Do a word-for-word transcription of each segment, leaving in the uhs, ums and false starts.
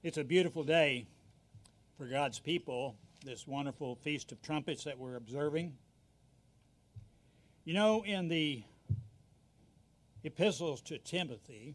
It's a beautiful day for God's people, this wonderful Feast of Trumpets that we're observing. You know, in the epistles to Timothy,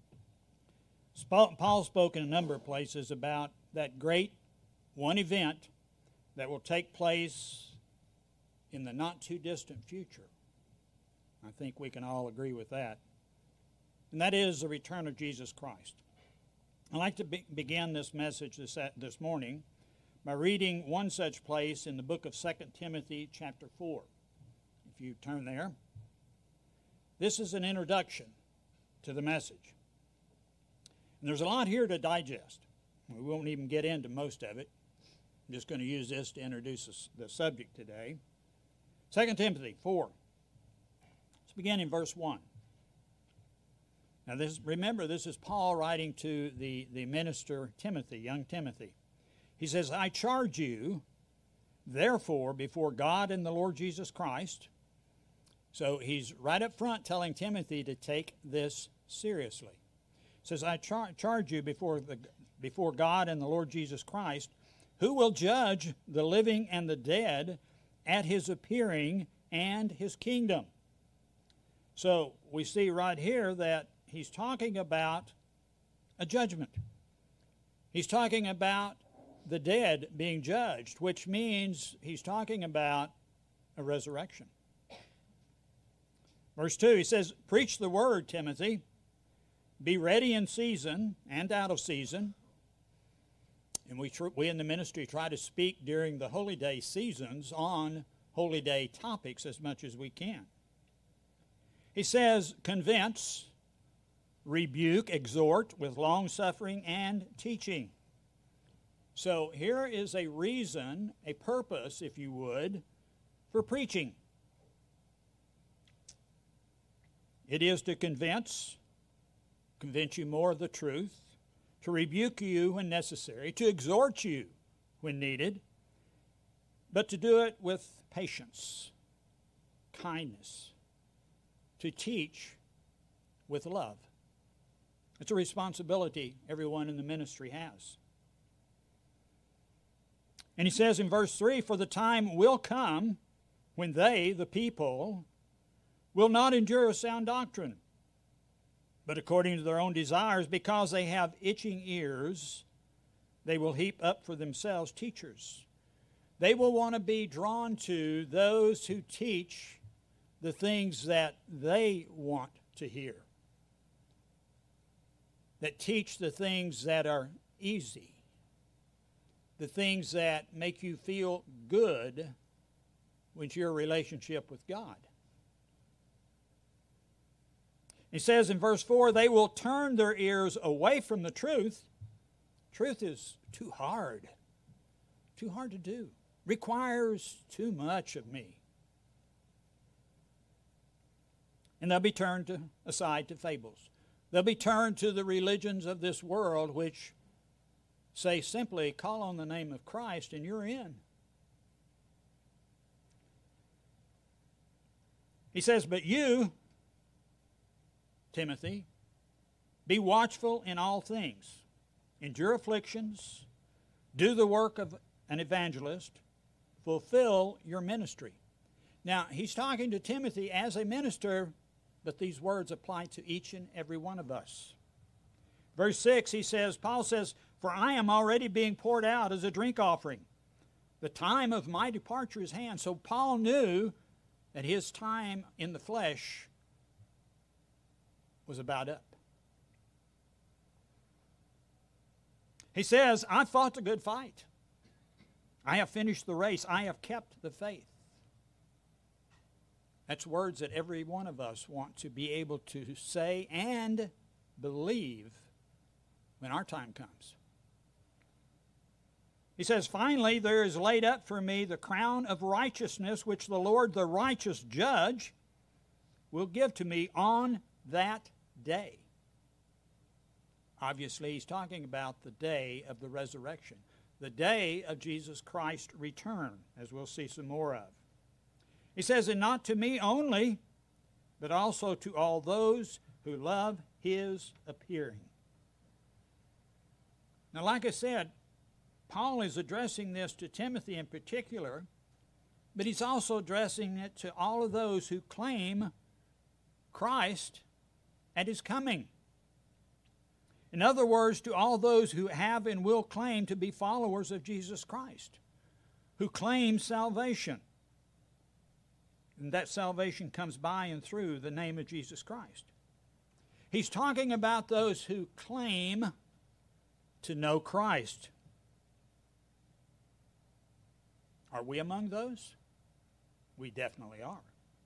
Paul spoke in a number of places about that great one event that will take place in the not-too-distant future. I think we can all agree with that. And that is the return of Jesus Christ. I'd like to be- begin this message this, this morning by reading one such place in the book of Second Timothy chapter four. If you turn there. This is an introduction to the message. And there's a lot here to digest. We won't even get into most of it. I'm just going to use this to introduce the subject today. Second Timothy four. Let's begin in verse one. Now, this, remember, this is Paul writing to the, the minister Timothy, young Timothy. He says, I charge you, therefore, before God and the Lord Jesus Christ. So he's right up front telling Timothy to take this seriously. He says, I char- charge you before, the, before God and the Lord Jesus Christ, who will judge the living and the dead at his appearing and his kingdom. So we see right here that he's talking about a judgment. He's talking about the dead being judged, which means he's talking about a resurrection. Verse two, he says, preach the word, Timothy. Be ready in season and out of season. And we, tr- we in the ministry try to speak during the holy day seasons on holy day topics as much as we can. He says, convince, rebuke, exhort with long-suffering and teaching. So here is a reason, a purpose, if you would, for preaching. It is to convince, convince you more of the truth, to rebuke you when necessary, to exhort you when needed, but to do it with patience, kindness, to teach with love. It's a responsibility everyone in the ministry has. And he says in verse three, for the time will come when they, the people, will not endure sound doctrine, but according to their own desires, because they have itching ears, they will heap up for themselves teachers. They will want to be drawn to those who teach the things that they want to hear, that teach the things that are easy, the things that make you feel good with your relationship with God. He says in verse four, they will turn their ears away from the truth. Truth is too hard, too hard to do, requires too much of me. And they'll be turned to, aside to fables. They'll be turned to the religions of this world, which say simply, call on the name of Christ and you're in. He says, but you, Timothy, be watchful in all things. Endure afflictions. Do the work of an evangelist. Fulfill your ministry. Now, he's talking to Timothy as a minister, but these words apply to each and every one of us. Verse six, he says, Paul says, for I am already being poured out as a drink offering. The time of my departure is at hand. So Paul knew that his time in the flesh was about up. He says, I fought the good fight. I have finished the race. I have kept the faith. That's words that every one of us want to be able to say and believe when our time comes. He says, finally, there is laid up for me the crown of righteousness, which the Lord, the righteous judge, will give to me on that day. Obviously, he's talking about the day of the resurrection, the day of Jesus Christ's return, as we'll see some more of. He says, and not to me only, but also to all those who love his appearing. Now, like I said, Paul is addressing this to Timothy in particular, but he's also addressing it to all of those who claim Christ at his coming. In other words, to all those who have and will claim to be followers of Jesus Christ, who claim salvation. And that salvation comes by and through the name of Jesus Christ. He's talking about those who claim to know Christ. Are we among those? We definitely are.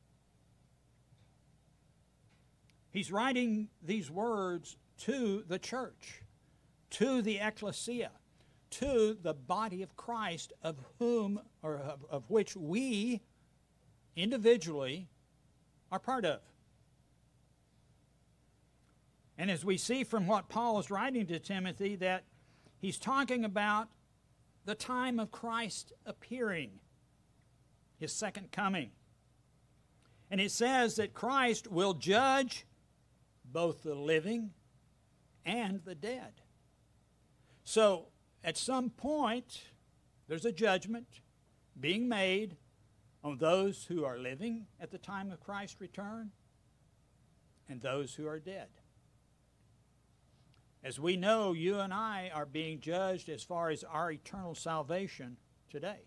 He's writing these words to the church, to the ecclesia, to the body of Christ, of whom or of, of which we individually are part of. And as we see from what Paul is writing to Timothy, that he's talking about the time of Christ appearing, his second coming. And it says that Christ will judge both the living and the dead. So, at some point, there's a judgment being made on those who are living at the time of Christ's return and those who are dead. As we know, you and I are being judged as far as our eternal salvation today.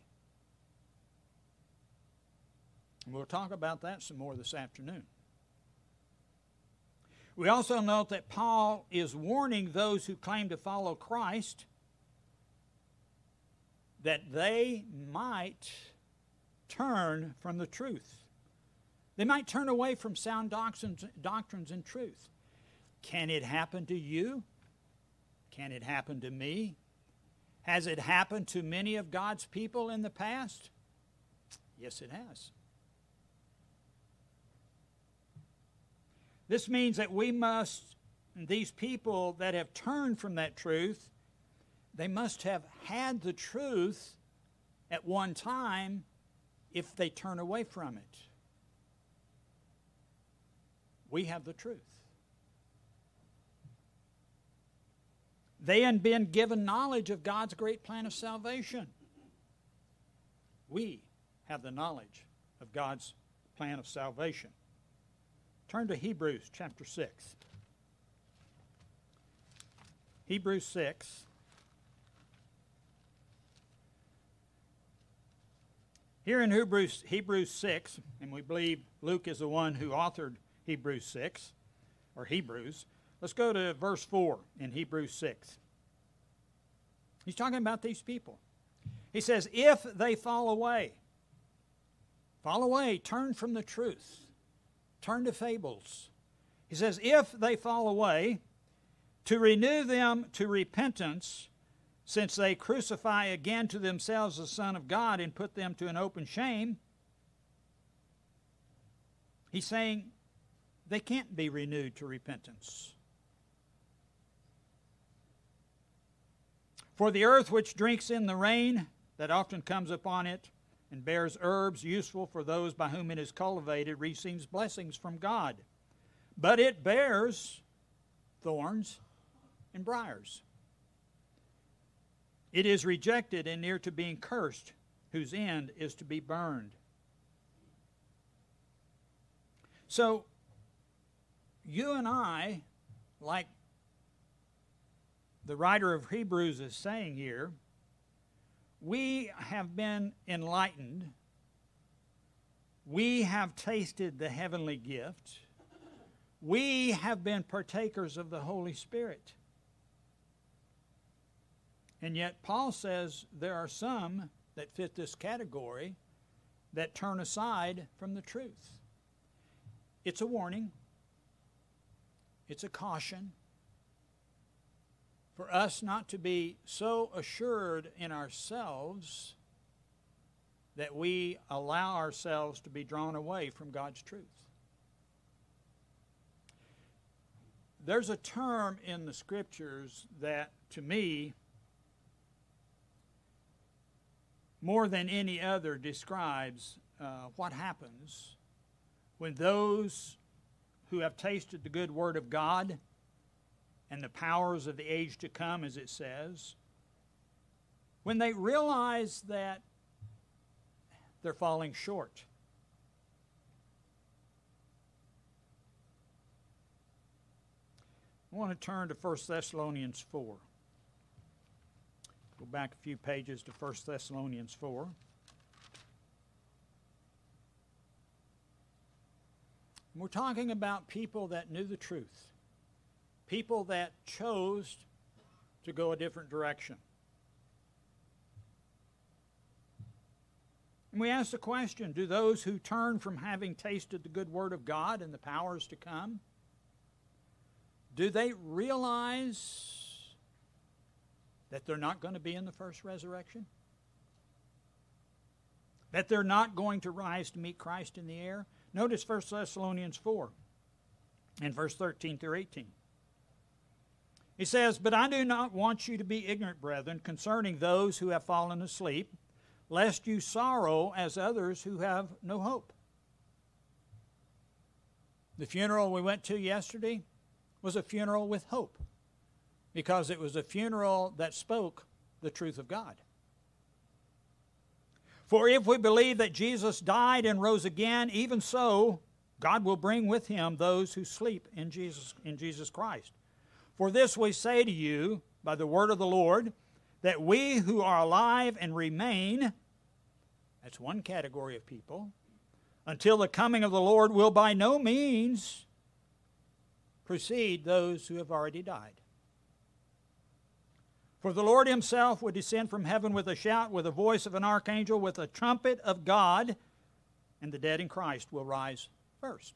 And we'll talk about that some more this afternoon. We also note that Paul is warning those who claim to follow Christ that they might turn from the truth. They might turn away from sound doctrines, doctrines and truth. Can it happen to you? Can it happen to me? Has it happened to many of God's people in the past? Yes, it has. This means that we must, these people that have turned from that truth, they must have had the truth at one time if they turn away from it. We have the truth. They had been given knowledge of God's great plan of salvation. We have the knowledge of God's plan of salvation. Turn to Hebrews chapter six. Hebrews six. Here in Hebrews, Hebrews six, and we believe Luke is the one who authored Hebrews six, or Hebrews. Let's go to verse four in Hebrews six. He's talking about these people. He says, if they fall away, fall away, turn from the truth, turn to fables. He says, if they fall away, to renew them to repentance, since they crucify again to themselves the Son of God and put them to an open shame. He's saying they can't be renewed to repentance. For the earth which drinks in the rain that often comes upon it and bears herbs useful for those by whom it is cultivated receives blessings from God. But it bears thorns and briars. It is rejected and near to being cursed, whose end is to be burned. So, you and I, like the writer of Hebrews is saying here, we have been enlightened. We have tasted the heavenly gift. We have been partakers of the Holy Spirit. And yet Paul says there are some that fit this category that turn aside from the truth. It's a warning. It's a caution for us not to be so assured in ourselves that we allow ourselves to be drawn away from God's truth. There's a term in the Scriptures that, to me, more than any other describes uh, what happens when those who have tasted the good Word of God and the powers of the age to come, as it says, when they realize that they're falling short. I want to turn to First Thessalonians four. Go back a few pages to First Thessalonians four. We're talking about people that knew the truth, people that chose to go a different direction. And we ask the question, do those who turn from having tasted the good word of God and the powers to come, do they realize that they're not going to be in the first resurrection? That they're not going to rise to meet Christ in the air? Notice First Thessalonians four and verse thirteen through eighteen. He says, "But I do not want you to be ignorant, brethren, concerning those who have fallen asleep, lest you sorrow as others who have no hope." The funeral we went to yesterday was a funeral with hope, because it was a funeral that spoke the truth of God. For if we believe that Jesus died and rose again, even so, God will bring with him those who sleep in Jesus, in Jesus Christ. For this we say to you by the word of the Lord, that we who are alive and remain, that's one category of people, until the coming of the Lord will by no means precede those who have already died. For the Lord himself would descend from heaven with a shout, with the voice of an archangel, with a trumpet of God, and the dead in Christ will rise first.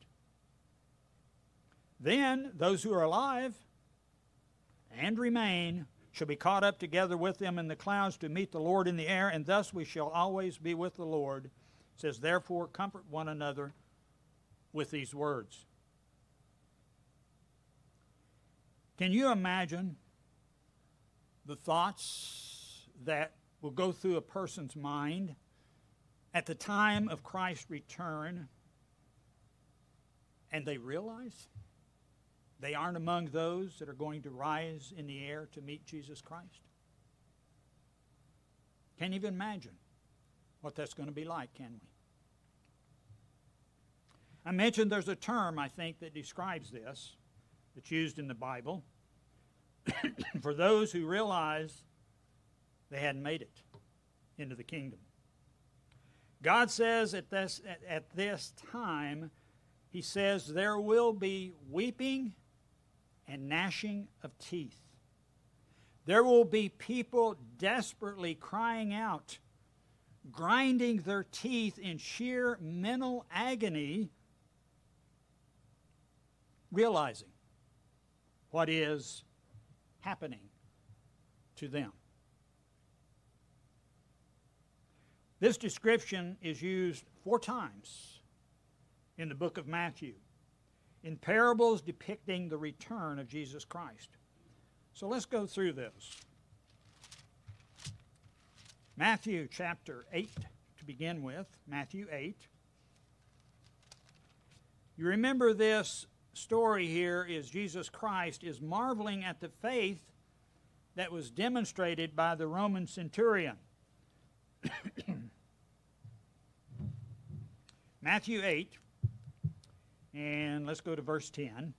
Then those who are alive and remain shall be caught up together with them in the clouds to meet the Lord in the air, and thus we shall always be with the Lord. It says, therefore, comfort one another with these words. Can you imagine the thoughts that will go through a person's mind at the time of Christ's return, and they realize they aren't among those that are going to rise in the air to meet Jesus Christ? Can't even imagine what that's going to be like, can we? I mentioned there's a term, I think, that describes this, that's used in the Bible, for those who realize they hadn't made it into the kingdom. God says at this, at, at this time, he says there will be weeping and gnashing of teeth. There will be people desperately crying out, grinding their teeth in sheer mental agony, realizing what is happening to them. This description is used four times in the book of Matthew, in parables depicting the return of Jesus Christ. So let's go through those. Matthew chapter eight, to begin with, Matthew eight. You remember this story here is Jesus Christ is marveling at the faith that was demonstrated by the Roman centurion. Matthew eight, and let's go to verse ten.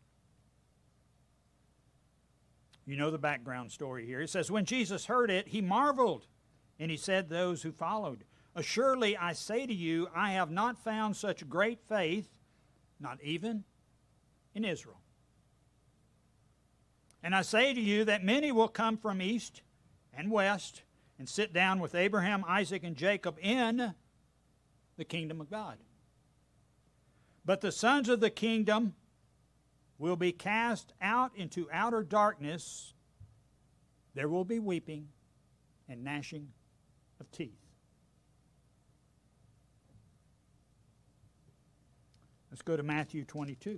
You know the background story here. It says, when Jesus heard it, he marveled, and he said to those who followed, assuredly I say to you, I have not found such great faith, not even in Israel. And I say to you that many will come from east and west and sit down with Abraham, Isaac, and Jacob in the kingdom of God. But the sons of the kingdom will be cast out into outer darkness. There will be weeping and gnashing of teeth. Let's go to Matthew twenty-two.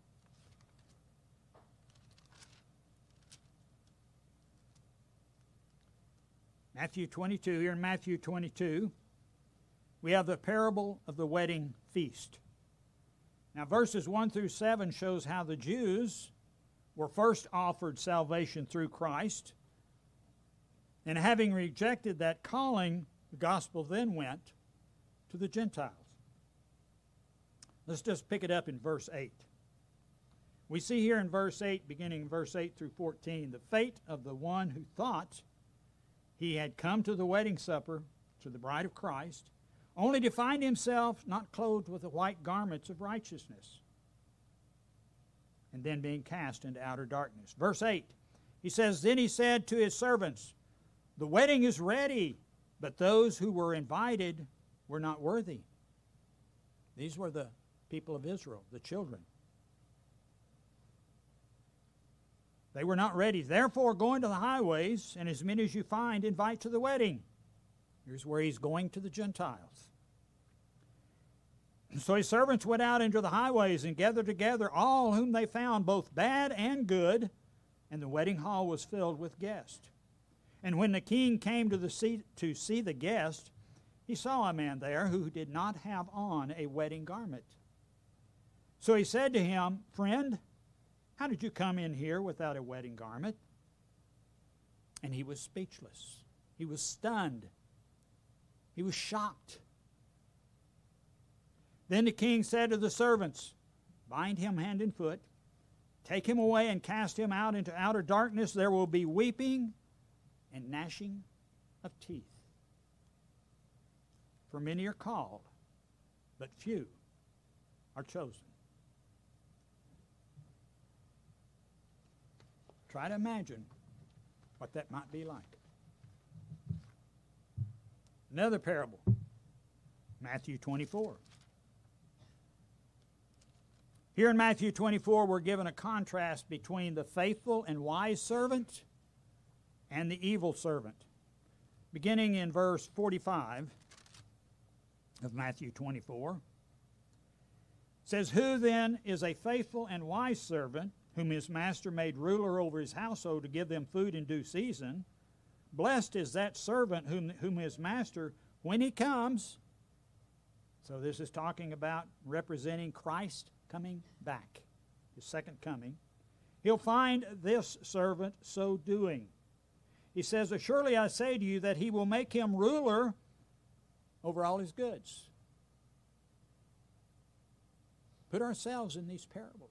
Matthew twenty-two, here in Matthew twenty-two, we have the parable of the wedding feast. Now, verses one through seven shows how the Jews were first offered salvation through Christ, and having rejected that calling, the gospel then went to the Gentiles. Let's just pick it up in verse eight. We see here in verse eight, beginning in verse eight through fourteen, the fate of the one who thought he had come to the wedding supper, to the bride of Christ, only to find himself not clothed with the white garments of righteousness, and then being cast into outer darkness. Verse eight, he says, Then he said to his servants, The wedding is ready, but those who were invited were not worthy. These were the people of Israel, the children. They were not ready. Therefore, go into the highways, and as many as you find, invite to the wedding. Here's where he's going to the Gentiles. So his servants went out into the highways and gathered together all whom they found, both bad and good, and the wedding hall was filled with guests. And when the king came to, the see, to see the guest, he saw a man there who did not have on a wedding garment. So he said to him, Friend, how did you come in here without a wedding garment? And he was speechless. He was stunned. He was shocked. Then the king said to the servants, Bind him hand and foot, take him away and cast him out into outer darkness. There will be weeping and gnashing of teeth. For many are called, but few are chosen. Try to imagine what that might be like. Another parable, Matthew twenty-four. Here in Matthew twenty-four, we're given a contrast between the faithful and wise servant and the evil servant. Beginning in verse forty-five of Matthew twenty-four, it says, Who then is a faithful and wise servant, whom his master made ruler over his household to give them food in due season? Blessed is that servant whom, whom his master, when he comes, so this is talking about representing Christ coming back, his second coming, he'll find this servant so doing. He says, Surely I say to you that he will make him ruler over all his goods. Put ourselves in these parables.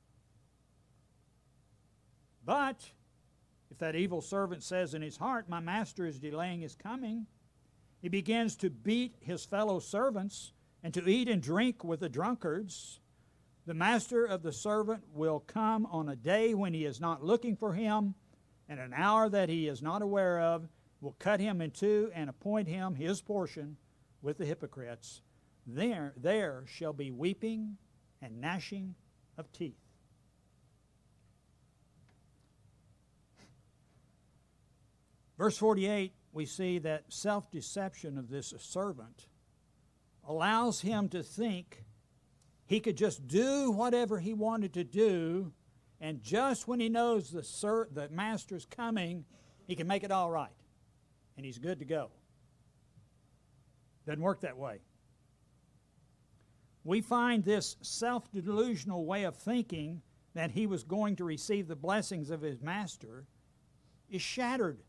But if that evil servant says in his heart, My master is delaying his coming, he begins to beat his fellow servants and to eat and drink with the drunkards, the master of the servant will come on a day when he is not looking for him, and an hour that he is not aware of, will cut him in two and appoint him his portion with the hypocrites. There, there shall be weeping and gnashing of teeth. Verse forty-eight, we see that self-deception of this servant allows him to think he could just do whatever he wanted to do, and just when he knows the, ser- the master's coming, he can make it all right, and he's good to go. Doesn't work that way. We find this self-delusional way of thinking that he was going to receive the blessings of his master is shattered,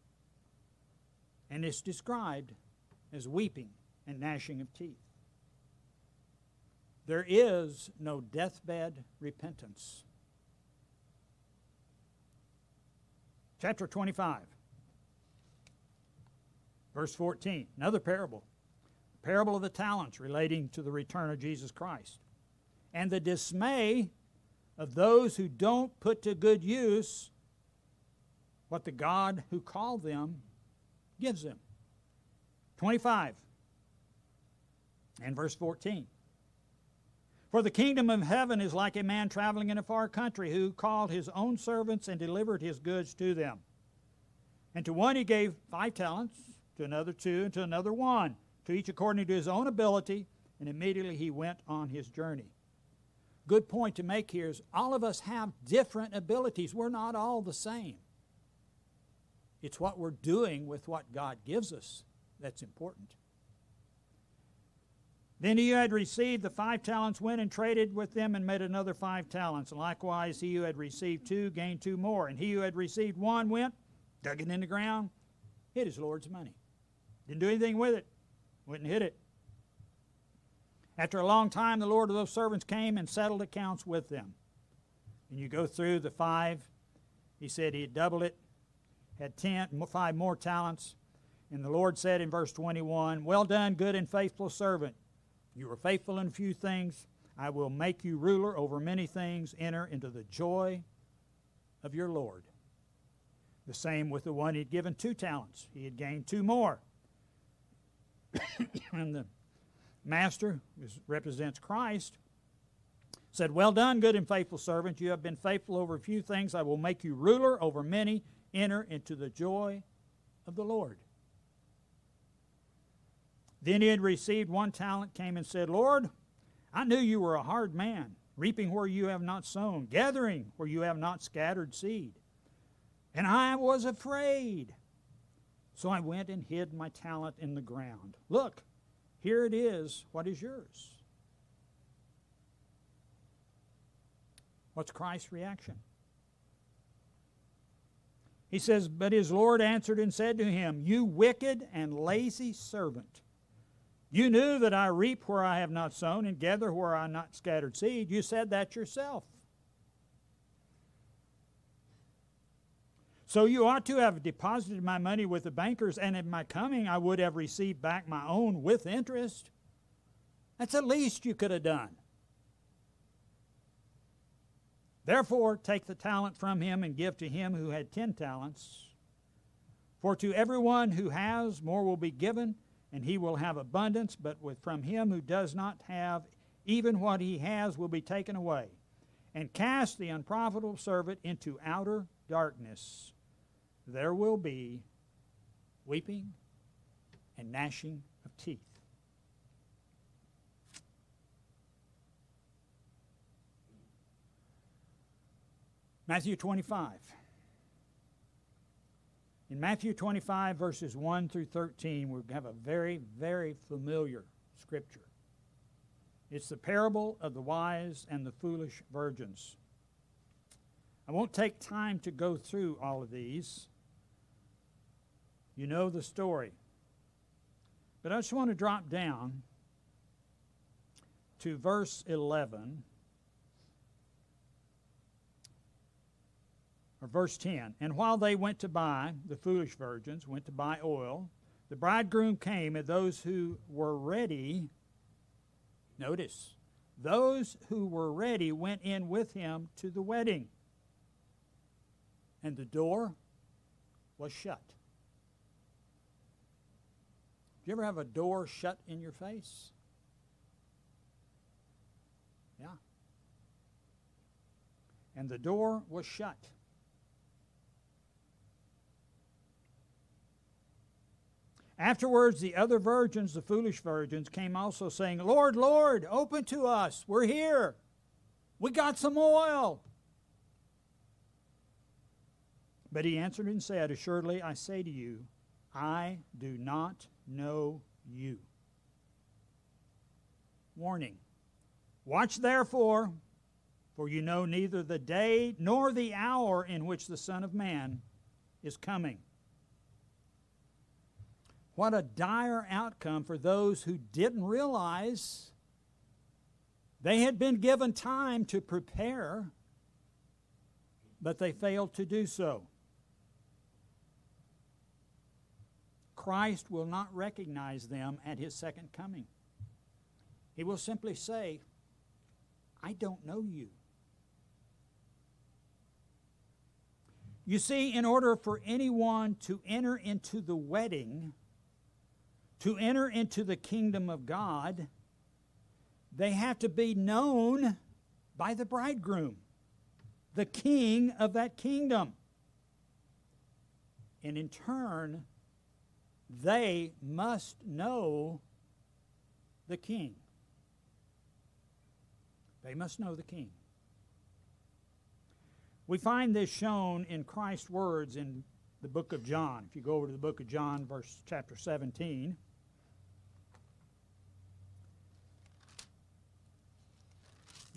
and it's described as weeping and gnashing of teeth. There is no deathbed repentance. Chapter twenty-five, verse fourteen, another parable. The parable of the talents relating to the return of Jesus Christ. And the dismay of those who don't put to good use what the God who called them gives them. twenty-five and verse fourteen. For the kingdom of heaven is like a man traveling in a far country, who called his own servants and delivered his goods to them. And to one he gave five talents, to another two, and to another one, to each according to his own ability, and immediately he went on his journey. Good point to make here is all of us have different abilities. We're not all the same. It's what we're doing with what God gives us that's important. Then he who had received the five talents went and traded with them and made another five talents. And likewise he who had received two gained two more. And he who had received one went, dug it in the ground, hid his Lord's money. Didn't do anything with it. Went and hid it. After a long time, the Lord of those servants came and settled accounts with them. And you go through the five. He said he had doubled it, had ten, five more talents. And the Lord said in verse twenty-one, well done, good and faithful servant. You were faithful in a few things. I will make you ruler over many things. Enter into the joy of your Lord. The same with the one he had given two talents. He had gained two more. And the master, who represents Christ, said, well done, good and faithful servant. You have been faithful over a few things. I will make you ruler over many. Enter into the joy of the Lord. Then he had received one talent, came and said, Lord, I knew you were a hard man, reaping where you have not sown, gathering where you have not scattered seed. And I was afraid. So I went and hid my talent in the ground. Look, here it is. What is yours? What's Christ's reaction? He says, but his Lord answered and said to him, you wicked and lazy servant. You knew that I reap where I have not sown and gather where I have not scattered seed. You said that yourself. So you ought to have deposited my money with the bankers, and at my coming I would have received back my own with interest. That's the least you could have done. Therefore, take the talent from him and give to him who had ten talents. For to everyone who has, more will be given, and he will have abundance, but with, from him who does not have, even what he has will be taken away. And cast the unprofitable servant into outer darkness. There will be weeping and gnashing of teeth. Matthew twenty-five. In Matthew twenty-five, verses one through thirteen, we have a very, very familiar scripture. It's the parable of the wise and the foolish virgins. I won't take time to go through all of these. You know the story. But I just want to drop down to verse eleven. Or verse ten, and while they went to buy, the foolish virgins went to buy oil, the bridegroom came, and those who were ready, notice, those who were ready went in with him to the wedding, and the door was shut. Do you ever have a door shut in your face? Yeah. And the door was shut. Afterwards, the other virgins, the foolish virgins, came also saying, Lord, Lord, open to us. We're here. We got some oil. But he answered and said, assuredly, I say to you, I do not know you. Warning. Watch therefore, for you know neither the day nor the hour in which the Son of Man is coming. What a dire outcome for those who didn't realize they had been given time to prepare, but they failed to do so. Christ will not recognize them at his second coming. He will simply say, I don't know you. You see, in order for anyone to enter into the wedding, to enter into the kingdom of God, they have to be known by the bridegroom, the king of that kingdom. And in turn, they must know the king. They must know the king. We find this shown in Christ's words in the book of John. If you go over to the book of John, verse chapter seventeen.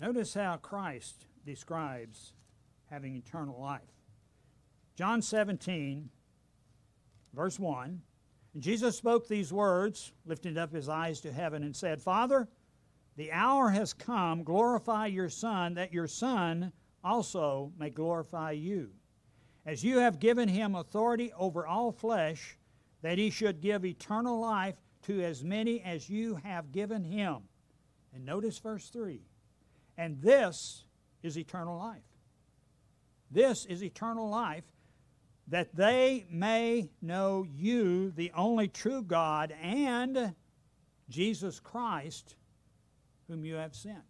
Notice how Christ describes having eternal life. John seventeen, verse one, and Jesus spoke these words, lifted up his eyes to heaven, and said, Father, the hour has come, glorify your Son, that your Son also may glorify you. As you have given him authority over all flesh, that he should give eternal life to as many as you have given him. And notice verse three. And this is eternal life. This is eternal life, that they may know you, the only true God, and Jesus Christ, whom you have sent.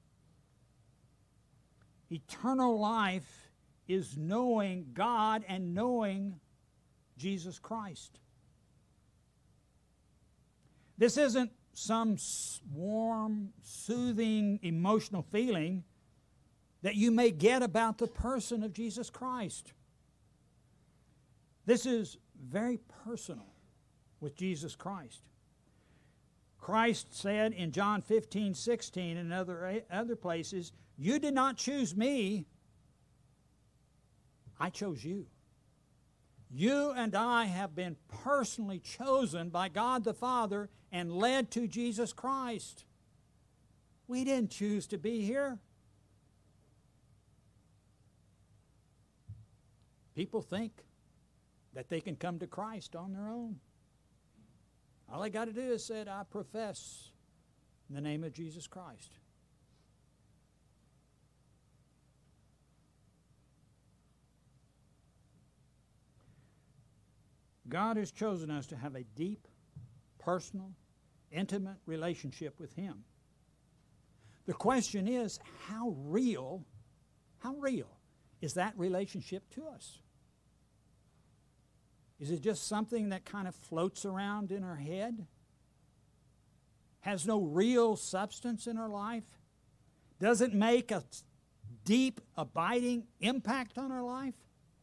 Eternal life is knowing God and knowing Jesus Christ. This isn't some warm, soothing, emotional feeling that you may get about the person of Jesus Christ. This is very personal with Jesus Christ. Christ said in John fifteen, sixteen and other, other places, you did not choose me, I chose you. You and I have been personally chosen by God the Father and led to Jesus Christ. We didn't choose to be here. People think that they can come to Christ on their own. All they got to do is say, I profess in the name of Jesus Christ. God has chosen us to have a deep, personal, intimate relationship with Him. The question is, how real, how real is that relationship to us? Is it just something that kind of floats around in our head? Has no real substance in our life? Does it make a deep, abiding impact on our life?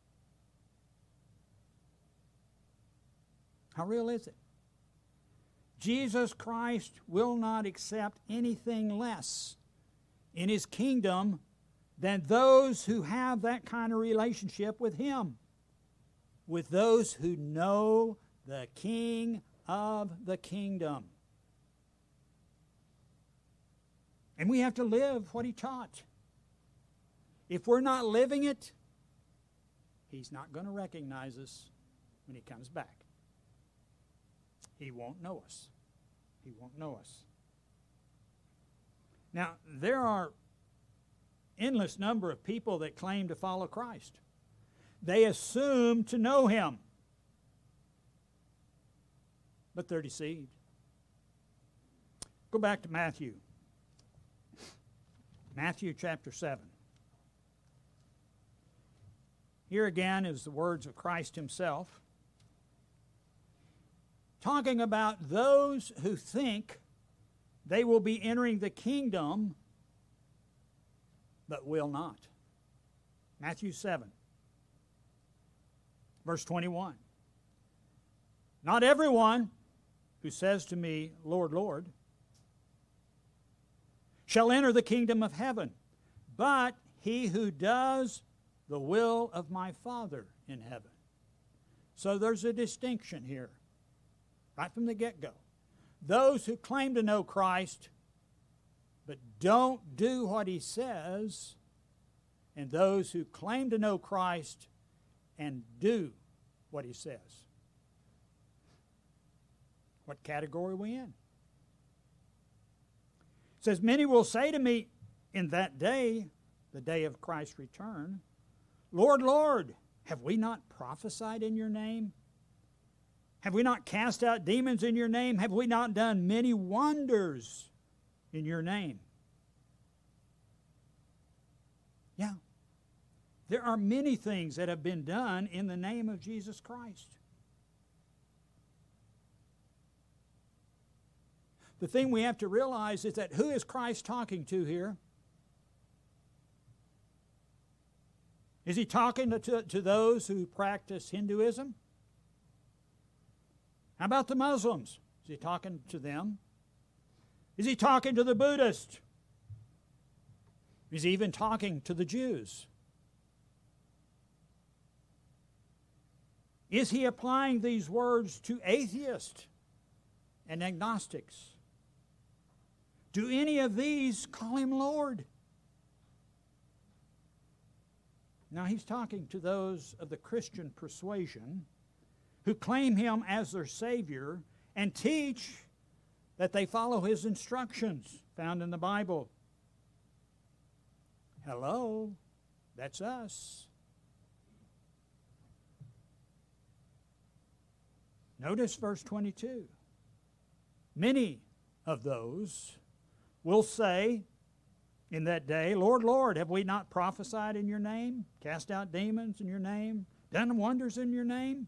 How real is it? Jesus Christ will not accept anything less in His kingdom than those who have that kind of relationship with Him, with those who know the King of the kingdom. And we have to live what He taught. If we're not living it, He's not going to recognize us when He comes back. He won't know us. He won't know us. Now, there are endless number of people that claim to follow Christ. They assume to know Him, but they're deceived. Go back to Matthew. Matthew chapter seven. Here again is the words of Christ Himself, talking about those who think they will be entering the kingdom, but will not. Matthew seven, verse twenty-one. Not everyone who says to me, Lord, Lord, shall enter the kingdom of heaven, but he who does the will of my Father in heaven. So there's a distinction here, right from the get-go. Those who claim to know Christ, but don't do what He says, and those who claim to know Christ and do what He says. What category are we in? It says, many will say to me in that day, the day of Christ's return, Lord, Lord, have we not prophesied in your name? Have we not cast out demons in your name? Have we not done many wonders in your name? Yeah. There are many things that have been done in the name of Jesus Christ. The thing we have to realize is that who is Christ talking to here? Is He talking to, to, to those who practice Hinduism? How about the Muslims? Is He talking to them? Is He talking to the Buddhists? He's even talking to the Jews. Is he applying these words to atheists and agnostics? Do any of these call him Lord? Now he's talking to those of the Christian persuasion who claim him as their Savior and teach that they follow his instructions found in the Bible. Hello, that's us. Notice verse twenty-two. Many of those will say in that day, Lord, Lord, have we not prophesied in your name, cast out demons in your name, done wonders in your name?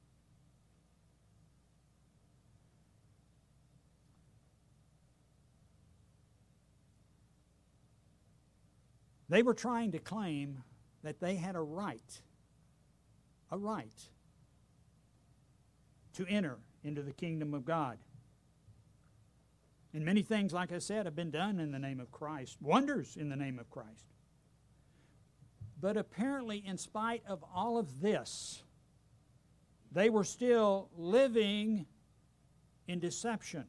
They were trying to claim that they had a right, a right to enter into the kingdom of God. And many things, like I said, have been done in the name of Christ, wonders in the name of Christ. But apparently, in spite of all of this, they were still living in deception.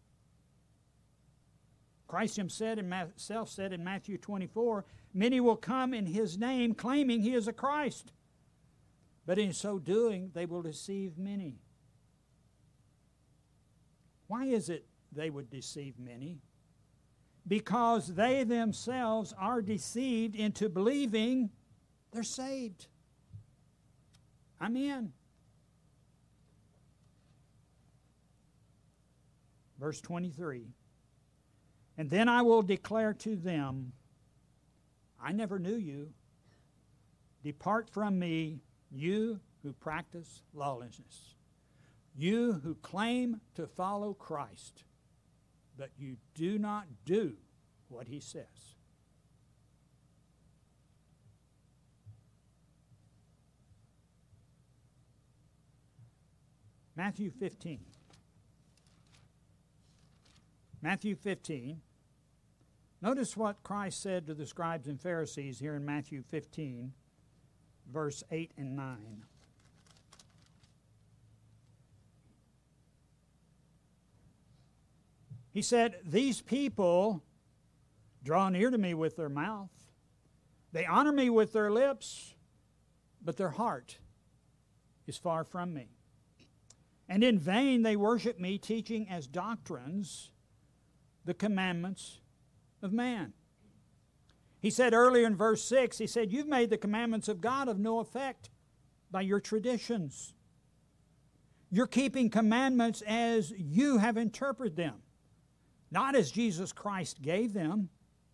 Christ himself said in Matthew twenty-four, many will come in his name claiming he is a Christ, but in so doing they will deceive many. Why is it they would deceive many? Because they themselves are deceived into believing they're saved. I'm in. Verse twenty-three. And then I will declare to them, I never knew you. Depart from me, you who practice lawlessness. You who claim to follow Christ, but you do not do what he says. Matthew fifteen. Matthew fifteen. Notice what Christ said to the scribes and Pharisees here in Matthew fifteen, verse eight and nine. He said, these people draw near to me with their mouth. They honor me with their lips, but their heart is far from me. And in vain they worship me, teaching as doctrines the commandments of man. He said earlier in verse six, he said, you've made the commandments of God of no effect by your traditions. You're keeping commandments as you have interpreted them, not as Jesus Christ gave them.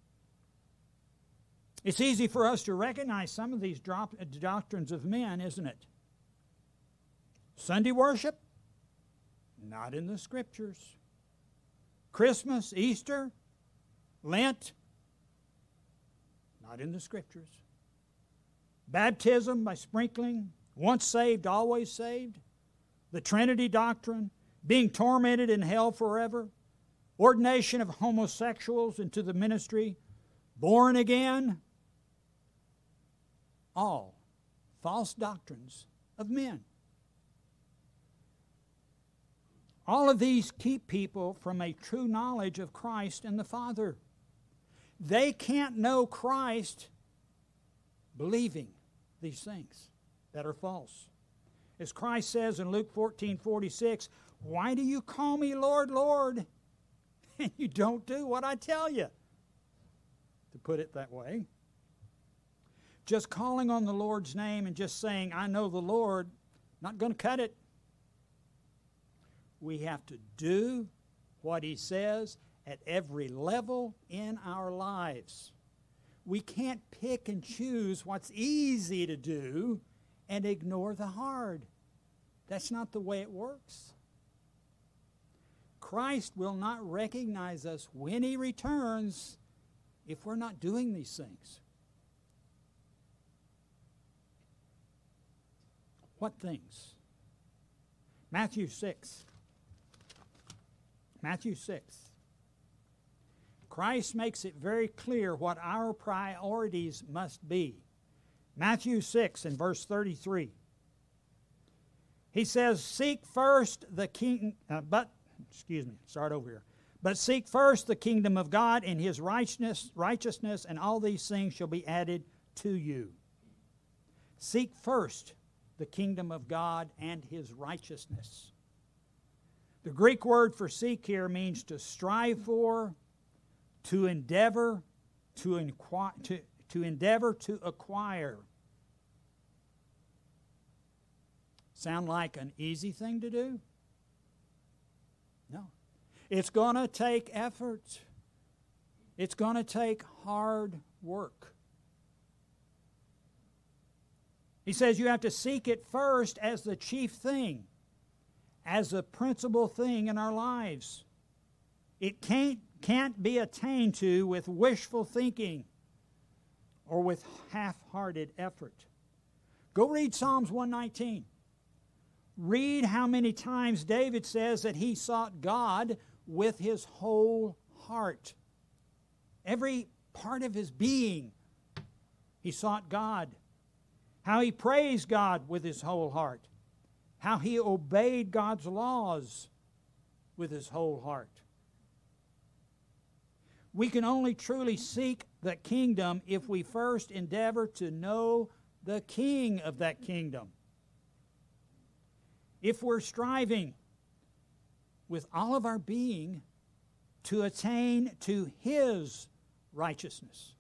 It's easy for us to recognize some of these doctrines of men, isn't it? Sunday worship? Not in the Scriptures. Christmas, Easter, Lent? Not in the Scriptures. Baptism by sprinkling, once saved, always saved. The Trinity doctrine, being tormented in hell forever. Ordination of homosexuals into the ministry, born again. All false doctrines of men. All of these keep people from a true knowledge of Christ and the Father. They can't know Christ believing these things that are false. As Christ says in Luke fourteen forty-six, why do you call me Lord, Lord, and you don't do what I tell you? To put it that way. Just calling on the Lord's name and just saying, I know the Lord, not going to cut it. We have to do what he says at every level in our lives. We can't pick and choose what's easy to do and ignore the hard. That's not the way it works. Christ will not recognize us when he returns if we're not doing these things. What things? Matthew six. Matthew six. Christ makes it very clear what our priorities must be. Matthew six and verse thirty-three. He says, seek first the king, uh, but, excuse me, start over here. But seek first the kingdom of God and His righteousness, righteousness, and all these things shall be added to you. Seek first the kingdom of God and His righteousness. The Greek word for seek here means to strive for, to endeavor, to, inquire, to, to endeavor to acquire. Sound like an easy thing to do? No. It's going to take effort. It's going to take hard work. He says you have to seek it first as the chief thing, as the principal thing in our lives. It can't, can't be attained to with wishful thinking or with half-hearted effort. Go read Psalms one nineteen. Read how many times David says that he sought God with his whole heart. Every part of his being, he sought God. How he praised God with his whole heart. How he obeyed God's laws with his whole heart. We can only truly seek the kingdom if we first endeavor to know the king of that kingdom. If we're striving with all of our being to attain to His righteousness,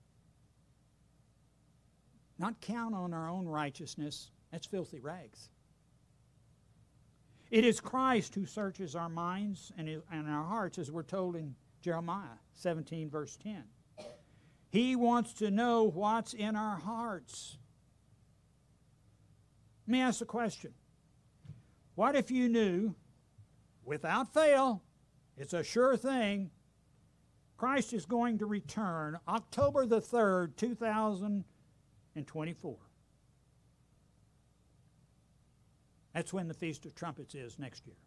not count on our own righteousness, that's filthy rags. It is Christ who searches our minds and our hearts, as we're told in Jeremiah seventeen, verse ten. He wants to know what's in our hearts. Let me ask a question. What if you knew, without fail, it's a sure thing, Christ is going to return October the third, two thousand twenty-four. That's when the Feast of Trumpets is next year.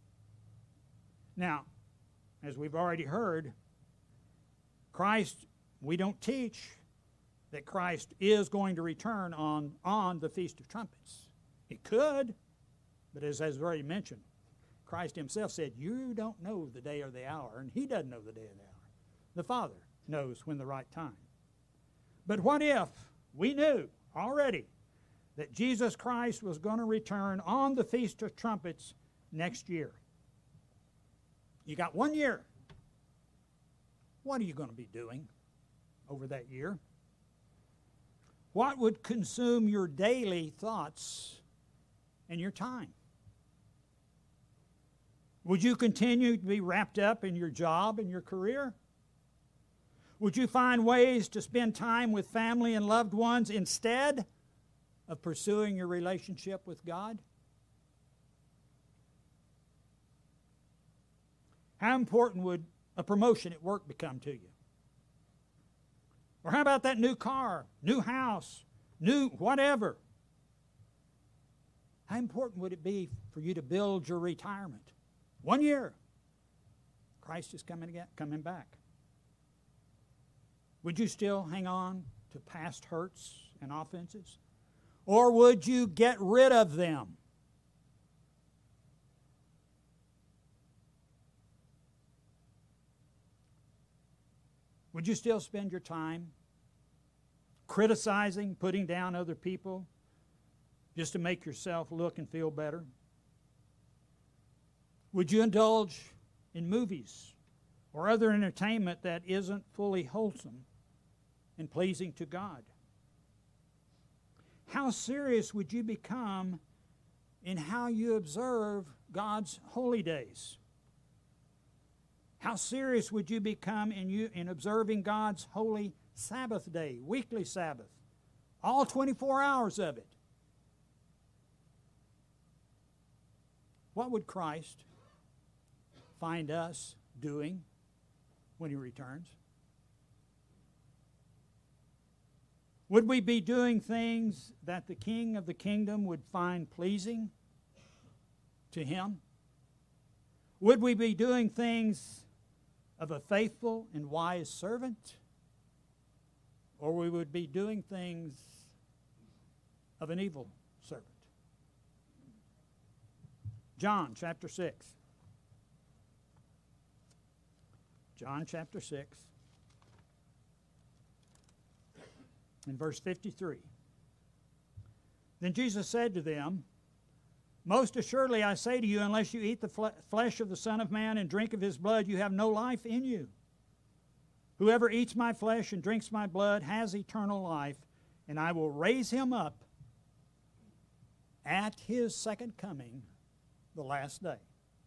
Now, as we've already heard, Christ, we don't teach that Christ is going to return on, on the Feast of Trumpets. He could. But as I've already mentioned, Christ Himself said, you don't know the day or the hour, and He doesn't know the day or the hour. The Father knows when the right time. But what if we knew already that Jesus Christ was going to return on the Feast of Trumpets next year? You got one year. What are you going to be doing over that year? What would consume your daily thoughts and your time? Would you continue to be wrapped up in your job and your career? Would you find ways to spend time with family and loved ones instead of pursuing your relationship with God? How important would a promotion at work become to you? Or how about that new car, new house, new whatever? How important would it be for you to build your retirement? One year. Christ is coming again, coming back. Would you still hang on to past hurts and offenses? Or would you get rid of them? Would you still spend your time criticizing, putting down other people just to make yourself look and feel better? Would you indulge in movies or other entertainment that isn't fully wholesome and pleasing to God? How serious would you become in how you observe God's holy days? How serious would you become in, you, in observing God's holy Sabbath day, weekly Sabbath, all twenty-four hours of it? What would Christ find us doing when He returns? Would we be doing things that the King of the kingdom would find pleasing to Him? Would we be doing things of a faithful and wise servant, or we would be doing things of an evil servant. John chapter six. John chapter six. In verse fifty-three. Then Jesus said to them, most assuredly I say to you, unless you eat the fle- flesh of the Son of Man and drink of his blood, you have no life in you. Whoever eats my flesh and drinks my blood has eternal life, and I will raise him up at his second coming, the last day.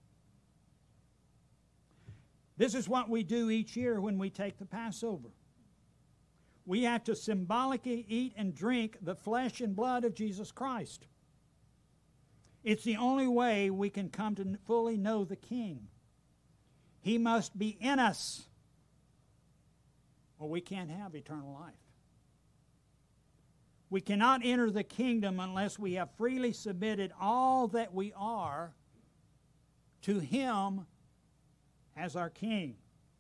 This is what we do each year when we take the Passover. We have to symbolically eat and drink the flesh and blood of Jesus Christ. It's the only way we can come to fully know the King. He must be in us, or we can't have eternal life. We cannot enter the kingdom unless we have freely submitted all that we are to Him as our King.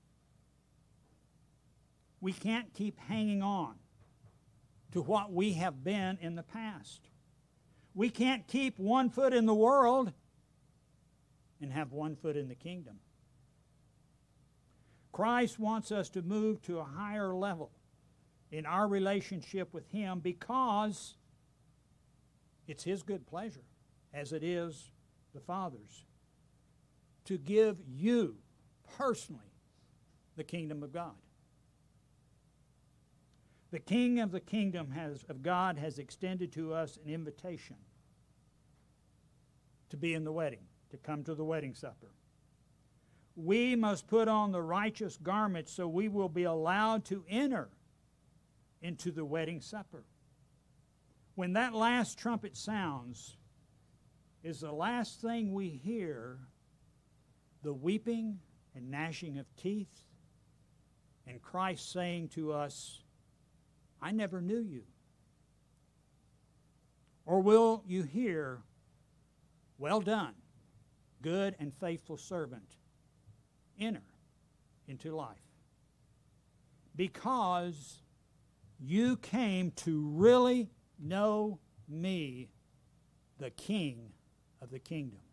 We can't keep hanging on to what we have been in the past. We can't keep one foot in the world and have one foot in the kingdom. Christ wants us to move to a higher level in our relationship with Him because it's His good pleasure, as it is the Father's, to give you personally the kingdom of God. The King of the kingdom has, of God has extended to us an invitation to be in the wedding, to come to the wedding supper. We must put on the righteous garments so we will be allowed to enter into the wedding supper. When that last trumpet sounds, is the last thing we hear the weeping and gnashing of teeth, and Christ saying to us, I never knew you? Or will you hear, well done, good and faithful servant, enter into life? Because you came to really know me, the King of the kingdom.